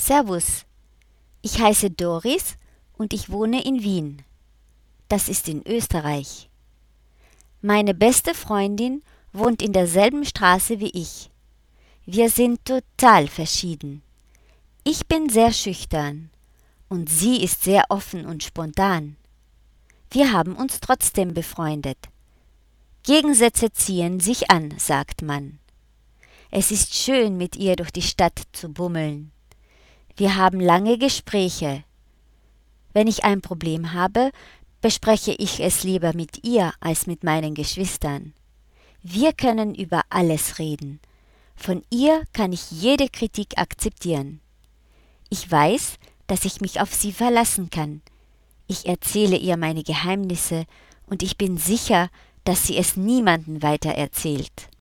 Servus, ich heiße Doris und ich wohne in Wien. Das ist in Österreich. Meine beste Freundin wohnt in derselben Straße wie ich. Wir sind total verschieden. Ich bin sehr schüchtern und sie ist sehr offen und spontan. Wir haben uns trotzdem befreundet. Gegensätze ziehen sich an, sagt man. Es ist schön, mit ihr durch die Stadt zu bummeln. Wir haben lange Gespräche. Wenn ich ein Problem habe, bespreche ich es lieber mit ihr als mit meinen Geschwistern. Wir können über alles reden. Von ihr kann ich jede Kritik akzeptieren. Ich weiß, dass ich mich auf sie verlassen kann. Ich erzähle ihr meine Geheimnisse und ich bin sicher, dass sie es niemandem weiter erzählt.